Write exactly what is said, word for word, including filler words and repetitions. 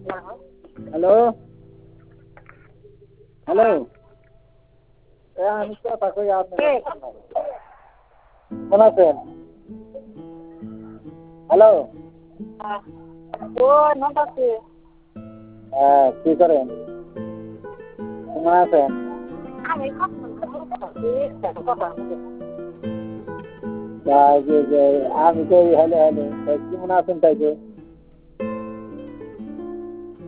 Hello hello আমি কথা কই আপনি কেমন আছেন? হ্যালো হ্যাঁ কি করেন? কেমন আছেন? তা যে যে আমি তো হ্যালো হ্যালো কেমন আছেন তাইকে